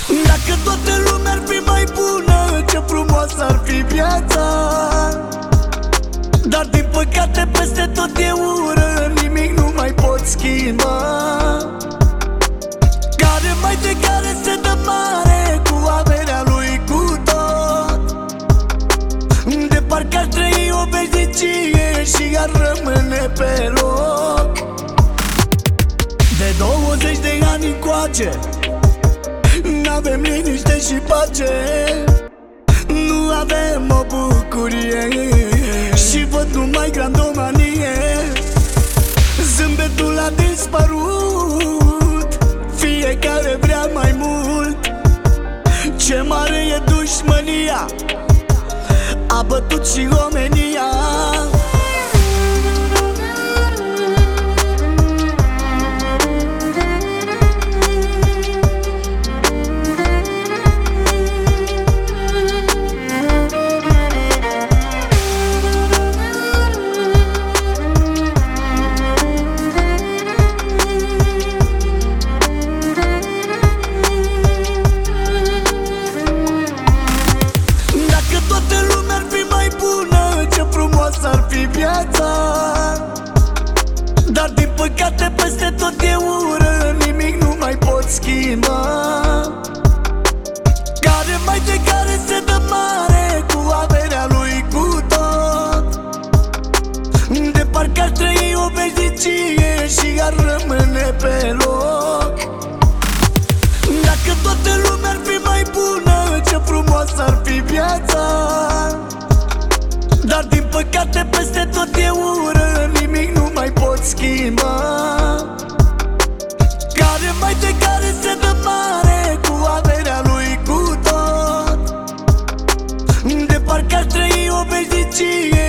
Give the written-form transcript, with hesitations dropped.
Dacă toată lumea ar fi mai bună, ce frumoasă ar fi viața. Dar din păcate peste tot e ură, nimic nu mai pot schimba. Care mai de care se dă mare, cu averea lui cu tot. De parcă ar trăi o veșnicie și ar rămâne pe loc. De 20 de ani încoace n-avem liniște și pace. Nu avem o bucurie și văd numai grandomanie. Zâmbetul a dispărut, fiecare vrea mai mult. Ce mare e dușmânia, a bătut și omenia. Ar fi viața. Dar din păcate peste tot e ură, nimic nu mai pot schimba. Care mai de care se dă mare, cu averea lui cu tot. De parcă ar trăi o veșnicie și ar rămâne pe loc. Dacă toată lumea ar fi mai bună, ce frumoasă ar fi viața. Dar din păcate peste tot e ură, nimic nu mai pot schimba. Care mai de care se dă mare, cu averea lui cu tot. De parcă ar trăi o veșnicie